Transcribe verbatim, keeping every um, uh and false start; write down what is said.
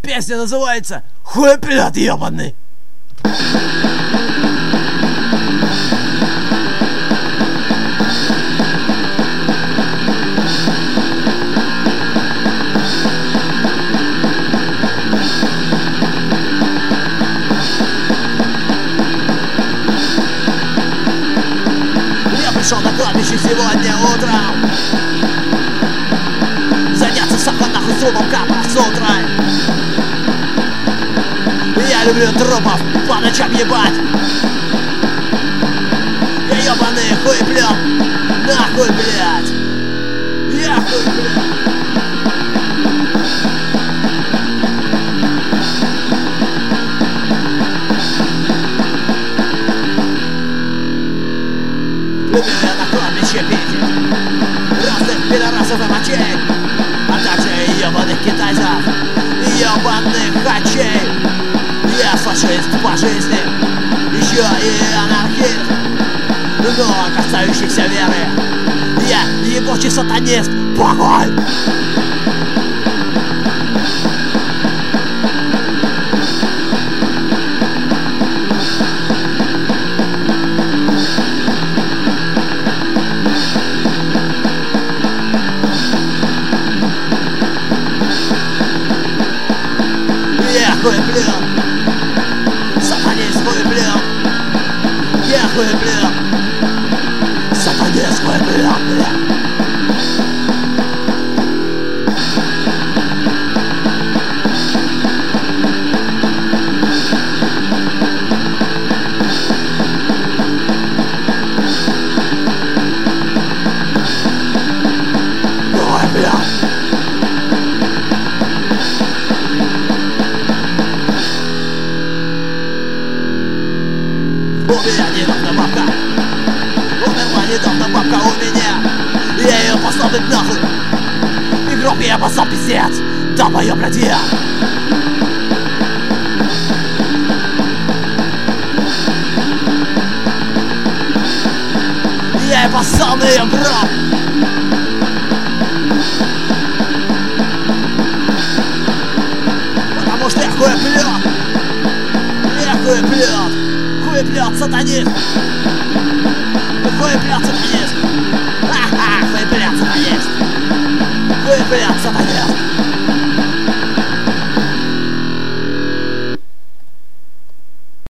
Песня называется «Хуеплет ебаный». Пришел на кладбище сегодня утром заняться сахар нахуй с трупом капа с утра. Я люблю трупов по ночам ебать. Я ебаный хуеплет, нахуй, блядь. Я хуй, блядь. Люблю я на кладбище пить разных пидорасов и мочей, а также ебаных китайцев, ебаных хачей. Я фашист по жизни, еще и анархист, но касающийся веры я ебучий сатанист. Похуй! Хуеплет, сатанист хуеплет, я хуеплет, сатанист хуеплет, бля. Умерла недавно бабка, умерла недавно бабка у меня. Я ее послал быть нахуй, и гроб я послал пиздец, долбоёб, блядь, я. Я ее послал на ее гроб. Потому что я хуеплет, я хуеплет. Хуеплет, сатанист! Хуеплет, сатанист! Ха-ха! Хуеплет, сатанист! Хуеплет, сатанист!